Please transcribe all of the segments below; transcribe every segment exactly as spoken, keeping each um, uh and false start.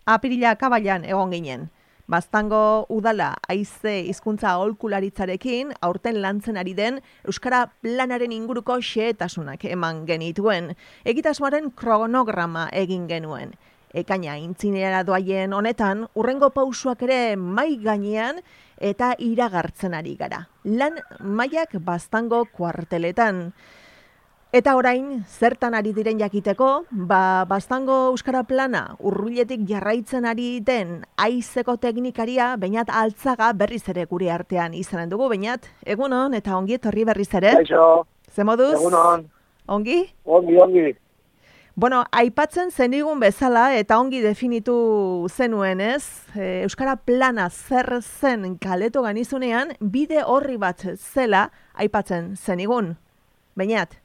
apirila kabailan egon ginen. Baztango udala haize hizkuntza aholkularitzarekin aurten lantzen ari den Euskara planaren inguruko xehetasunak eman genituen. Egitasmoaren kronograma egin genuen. Ekaina intzinera doaien honetan, urrengo pausuak ere mai gainean eta iragartzen ari gara. Lan mailak Baztango kuarteletan. Eta orain, zertan ari diren jakiteko, ba, Baztango Euskara Plana urruiletik jarraitzen ari den haizeko teknikaria Beñat Altzaga berriz ere gure artean izanen dugu. Beñat, egunon eta ongi etorri berriz ere. Kaixo. Ze moduz? Egunon. Ongi? Ongi, ongi. Bueno, aipatzen zenigun bezala eta ongi definitu zenuen ez, Euskara Plana zer zen kaleto ganizunean, bide horri bat zela aipatzen zenigun. Beñat?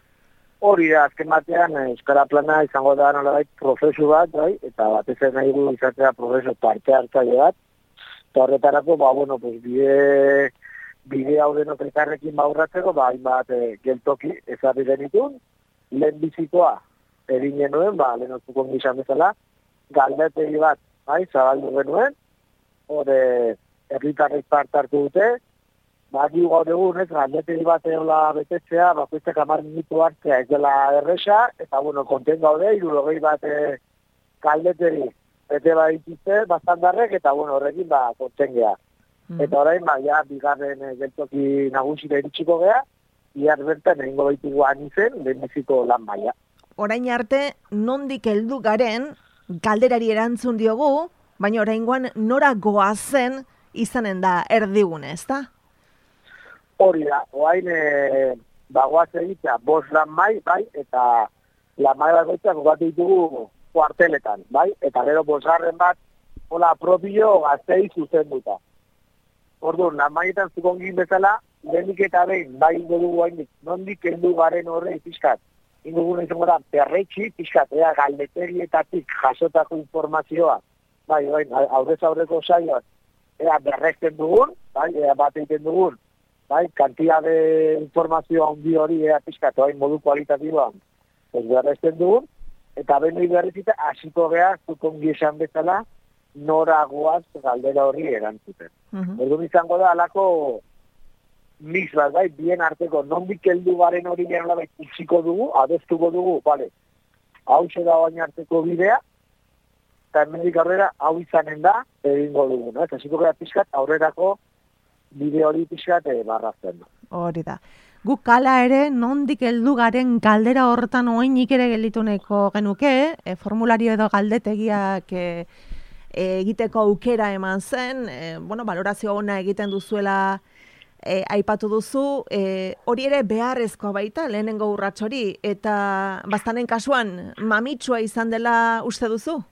Hori da, azken batean, Euskara Plana izango da nolabait prozesu bat, bai? Eta batez ez nahi du izatea prozesu parte hartzaile bat. Eta horretarako, ba, bueno, pues, bide, bide hau denok elkarrekin baurratzeko, ba, hainbat e, geltoki ezarri genitun, lehen bizikoa egin genuen, ba, lehen otzukon gizan bezala, galdetegi bat, bai, zabaldu genuen, hori herritarrek parte hartu dute, baki gaur egun, ez, galdetegi bat eola betetzea, bakoitzak hamar minutu hartzea ez dela erresa, eta, bueno, konten gaude, hirurogei bat e, galdetegi bete bat dituzte, bastandarrek, eta, bueno, horrekin, ba, konten geha. Mm. Eta orain, ba, ja, bigarren e, geltoki nagusira iritsiko geha, bihar bertan egingo baitugu anizen, lehenbiziko lan maila. Orain arte, nondik heldu garen, galderari erantzun diogu, baina oraingoan nora goazen izanen da erdigune, ezta? Hori da, oain e, bagoaz egitea, bos lan mai, bai, eta lan mai bagoitzak gogatu ditugu kuarteletan, bai, eta gero bosgarren bat, hola propio gaztei zuzen duta. Orduan, lan maietan zukongin bezala, lehenik eta behin, bai ingo dugu hainik, nondik heldu garen horre pixkat, ingo dugu izango da, perretxi pixkat, ea galdeterietatik jasotako informazioa, bai, bai, aurrez aurreko saioan, ea berrezten dugun, bai, ea bat egiten dugun, bai, kantia de informazioa handi hori ea pixkatu, bai, modu kualitatiboan, ez berrezten dugun, eta benoi berrizita, hasiko geha, zukongi esan bezala, nora goaz galdera horri erantzuten. Uh-huh. Ergun izango da, alako mix bat, bai, bien arteko, nondik heldu garen hori garen bai, utziko dugu, adestuko dugu, bale, hau da bain arteko bidea, eta hemendik aurrera, hau izanen da, egingo dugu, no? Eta hasiko geha pixkat, aurrerako, bide hori pixkat barrazten. Hori da. Guk kala ere, nondik heldu garen galdera horretan oinik ere gelditu nahiko genuke, e, formulario edo galdetegiak e, e, egiteko aukera eman zen, e, bueno, valorazio ona egiten duzuela e, aipatu duzu, e, hori ere beharrezkoa baita, lehenengo urrats hori, eta Baztanen kasuan, mamitsua izan dela uste duzu?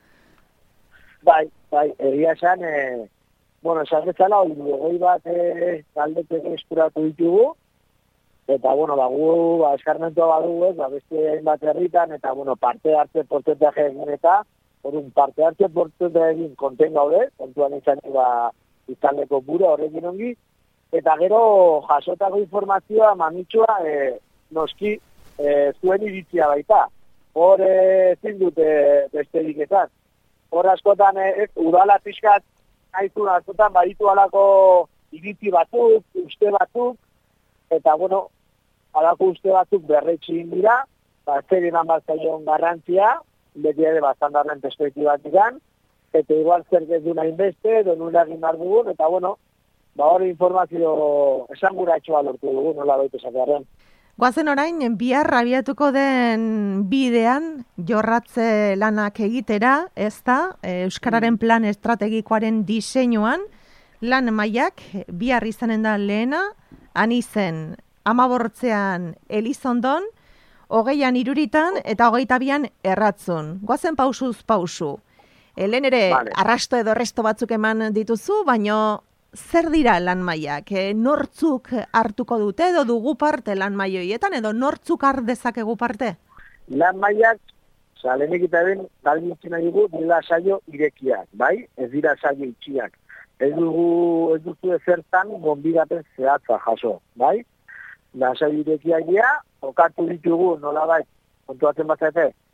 Bai, bai, egia esan, e, bueno, esan bezala, hori bat e, galdetek eskuratu ditugu, eta, bueno, ba, gu, ba, eskarmentua badugu, ez, ba, beste hainbat herritan, eta, bueno, parte hartze portentaje egin eta, orduan, parte hartze portentaje egin konten gaude, kontuan izan, ba, izaneko bura horrekin ongi, eta gero, jasotako informazioa, mamitsua, e, noski, e, zuen iritzia baita. Hor, e, ezin dute beste diketan. Hor askotan, e, udala pixkat, haizu, askotan, baditu alako iritzi batzuk, uste batzuk, eta, bueno, alako uste batzuk berretxin dira, ba, zerien ambarzaion garrantzia, beti ere bastandarren perspektibat digan, eta igual zer ez du nahi beste, donun egin behar dugun, eta, bueno, ba, hori informazio esanguratxoa lortu dugu, nola baita esatearen. Goazen orain, bihar abiatuko den bidean jorratze lanak egitera, ez da, Euskararen plan estrategikoaren diseinuan, lan mailak bihar izanen da lehena, anizen amabortzean Elizondon, hogeian Iruritan eta hogeita bian Erratzun. Goazen pausuz pausu. Helen ere, vale. Arrasto edo resto batzuk eman dituzu, baino zer dira lan mailak? E, nortzuk hartuko dute edo dugu parte lan maioietan edo nortzuk har dezakegu parte? Lan mailak, oza, lehenik eta ben, galditzen nahi dugu, dira saio irekiak, bai? Ez dira saio itxiak. Ez dugu, ez duzu ezertan gonbidapen zehatza jaso, bai? Da saio irekiak dira, okatu ditugu, nola bai, kontuatzen bazate,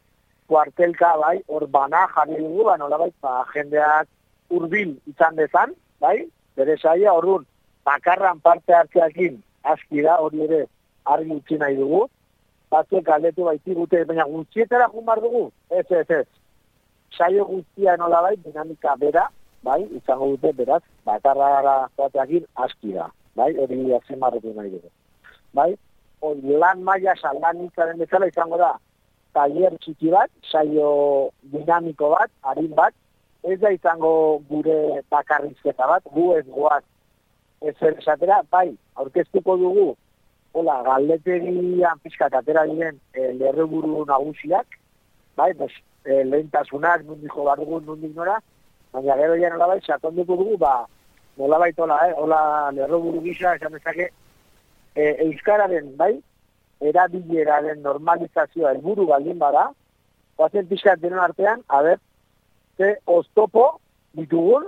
kuartelka, bai, hor bana jarri dugu, ba, nolabait, ba, jendeak hurbil izan dezan, bai, bere saia, orduan, bakarran parte hartzeakin aski da, hori ere argi utzi nahi dugu, batzuek galdetu baiti gute, baina guztietara jumar dugu, ez, ez, ez, saio guztia nolabait, dinamika bera, bai, izango dute, beraz, bakarra joateakin aski da, bai, hori azimarretu nahi dugu, bai, hori lan maila salanitzaren bezala izango da, taller txiki bat, saio dinamiko bat, harin bat, ez da izango gure bakarrizketa bat, gu ez goaz ez esatera, bai, aurkeztuko dugu, hola, galdeterian pixkat atera diren e, lerreburu nagusiak, bai, pues, e, lehentasunak, nundiko bardugu, nundik nora, baina gero ya nolabait, sakonduko dugu, ba, nolabait hola, eh, hola, lerreburu gisa, esan dezake, e, euskararen, bai, erabileraren normalizazioa helburu baldin bada, oazen pixkat denon artean, a ber, ze oztopo ditugun,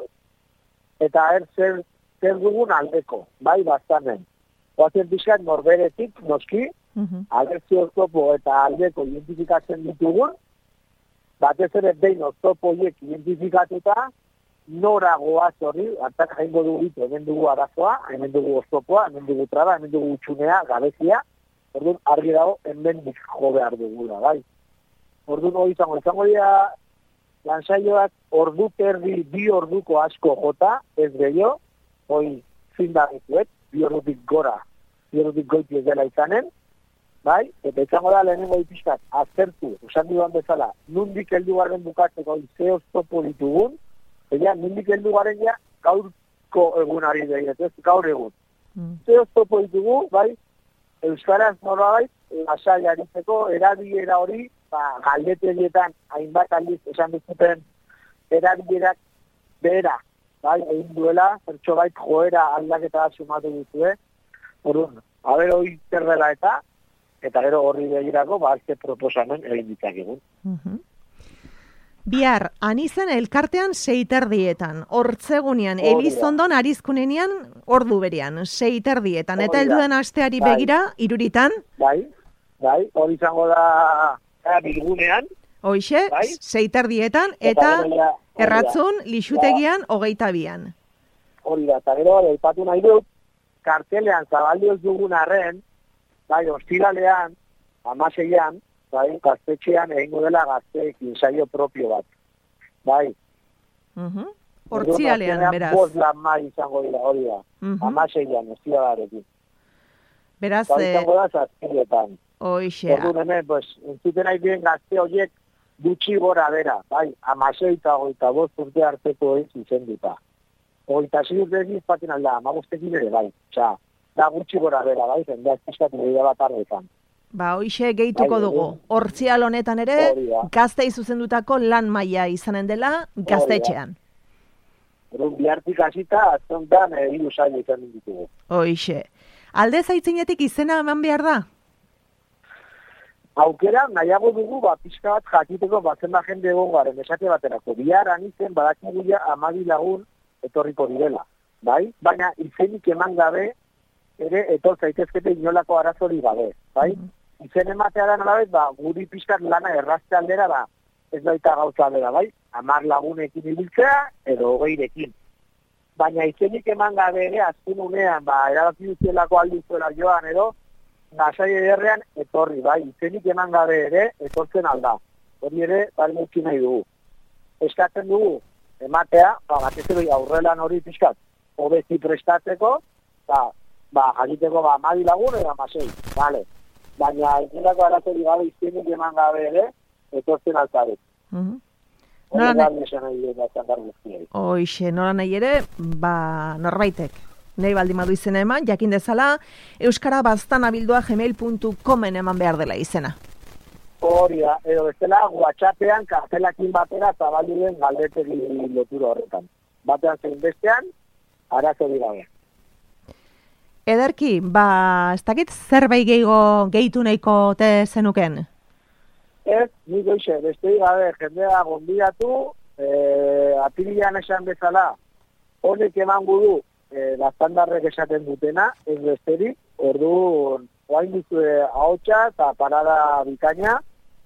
eta er zer, zer dugun aldeko, bai, bastanen. Oazen pixkat norberetik, noski, uh-huh. agertzi oztopo eta aldeko identifikatzen ditugun, batez ere behin oztopo horiek identifikatuta, nora goaz horri, hartak jaingo dugu ditu, hemen dugu arazoa, hemen dugu oztopoa, hemen dugu traba, hemen dugu utxunea, gabezia, orduan argi dago, hemen jo behar dugula, bai. Orduan hori izango, izango dira, lansaioak ordu terdi, bi orduko asko jota, ez gehiago, hoi zindagituet, bi ordutik gora, bi ordutik goiti ez dela izanen, bai, eta izango da lehenengo ipizkat, aztertu, usan dudan bezala, nundik heldu garen bukatzeko ze oztopo ditugun, eta nundik heldu garen ja, gaurko egunari behiret, ez gaur egun. Mm. Ze oztopo ditugu, bai, euskaraz norbait, lasai aritzeko, erabilera hori, ba, galdetegietan hainbat aldiz esan duzuten erabilerak behera, bai, egin duela, pertso bait joera aldaketa sumatu duzue, orduan, haber hori zer dela eta, eta gero horri begirako, ba, azte proposamen egin ditzakegun. Uh-huh. Bihar, anizen elkartean seiterdietan, hortzegunean, Elizondon arizkunenean ordu berean, seiterdietan, eta helduen asteari bai. Begira, iruritan? Bai, bai, hori izango da e, bilgunean. Hoixe, bai? Seiterdietan, eta, eta erratzun, lixutegian, hogeita bian. Hori da, eta gero, aipatu nahi dut, kartelean zabaldi ez dugun arren, bai, ostiralean, amaseian, bai, gaztetxean egingo dela gazteekin saio propio bat. Bai. Uh-huh. Hortzialean, beraz. Bost lan mai izango dira, hori da. Uh-huh. Amaseian, ostiralarekin. Beraz, bai, izango da zazpiletan. Oixea. Orduan hemen, pues, entzuten nahi bien gazte horiek gutxi gora bera, bai, amasei eta goita bost urte harteko egin zuzen duta. Goita zi urte egin izpaten alda, amagostekin ere, bai. Txa, da gutxi gora bera, bai, zendeak izkaten dira bat arretan. Ba, hoixe gehituko bai, dugu. Hortzial honetan ere, gaztei zuzendutako lan maila izanen dela gaztetxean. Horun bihartik hasita, aztontan hiru saio izan ditugu. Hoixe. Alde zaitzinetik izena eman behar da? Aukera, nahiago dugu, ba, pixka bat jakiteko batzen da jende egon garen, esate baterako. Bihar anizen, badakigu ja amabi lagun etorriko direla. Bai? Baina izenik eman gabe, ere etor zaitezkete inolako arazori gabe. Bai? Mm. Izen ematea da nolabet, ba, guri pixkat lana errazte aldera, ba, ez baita gauza aldera, bai? Amar lagunekin ibiltzea, edo hogeirekin. Baina izenik eman gabe ere, azken unean, ba, erabaki duzielako alduzuela joan, edo, nasai ederrean etorri, bai? Izenik eman gabe ere, etortzen alda. Hori ere, bali mutzi nahi dugu. Eskatzen dugu, ematea, ba, batez ere aurrelan hori pixkat, hobezi prestatzeko, ba, ba, jakiteko, ba, amabi lagun, edo amasei, bale. Baina inolako arazori gabe iztenik eman gabe ere, etortzen altzarek. Uh-huh. Hori gabe esan nahi dira zantar guztiari. Hoixe, nola nahi ere, ba, norbaitek. Nahi baldin badu izena eman, jakin dezala, euskara bastan abildua gmail puntu comen eman behar dela izena. Hori da, edo bestela, WhatsAppean, kartelakin batera, zabaldu den galdetegi lotura horretan. Batean zein bestean, arazori gabe. Ederki, ba, ez dakit zerbait gehiago gehitu nahiko te zenuken? Ez, nik oixe, beste gabe, jendea gonbidatu, e, apirilean esan bezala, honek eman gudu, e, bastandarrek esaten dutena, ez besterik, orduan, oain duzu ahotsa eta parada bikaina,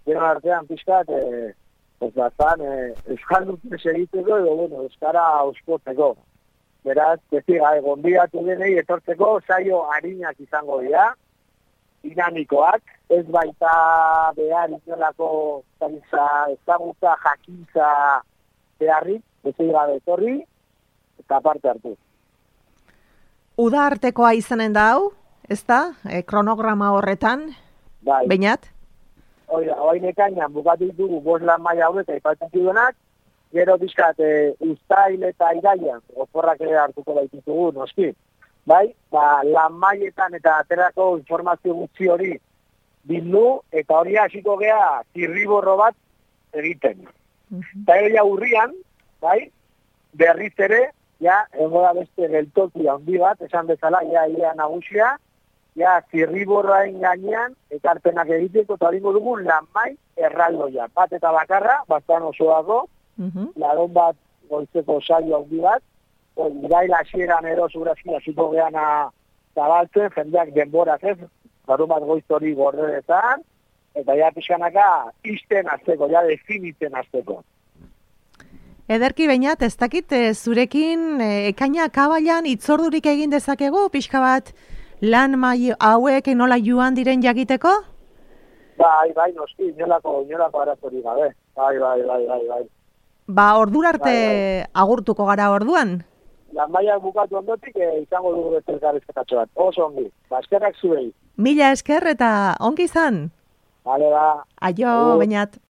denon artean pixkat, e, ez bazan, e, euskal duten segiteko, edo, bueno, euskara auspotzeko. Beraz, beziga, egon bidatu denei etortzeko saio harinak izango dira, dinamikoak, ez baita behar inolako ezagutza, jakintza beharrik, beziga betorri, eta parte hartu. Uda artekoa izanen da hau, ez da, e, kronograma horretan, bai. Beñat? Oida, oain ekainan bukatu ditugu bost lan maila hauek aipatzen duenak, gero bizkat e, uztail eta iraian, oporrak ere hartuko baititugu, noski. Bai, ba, lan mailetan eta aterako informazio gutxi hori bildu, eta hori hasiko gea zirriborro bat egiten. Eta uh-huh. ja urrian, bai, berriz ere, ja, ego da beste geltoki handi bat, esan bezala, ja, ia nagusia, ja, zirriborraen gainean, ekarpenak egiteko, eta hori dugu lanmai erraldoia. Bat eta bakarra, bastan osoago, uh-huh. laron bat goizeko saio handi bat, irail hasieran edo zurazki hasiko geana zabaltzen, jendeak denborak ez, larun bat goiz hori gorderetan, eta ja pixkanaka izten azteko, ja definitzen azteko. Ederki Beñat, ez dakit zurekin e, ekaina kabailan itzordurik egin dezakegu, pixka bat lan mai hauek nola joan diren jakiteko? Bai, bai, noski, inolako, inolako arazorik gabe. Bai, bai, bai, bai, bai. Ba, ordura arte bai, bai. Agurtuko gara orduan? Lan maiak bukatu ondotik e, izango dugu beste elkarrizketatxo bat. Oso ongi, ba, eskerrak zuei. Mila esker eta ongi izan? Bale, ba. Aio, uh. Beñat.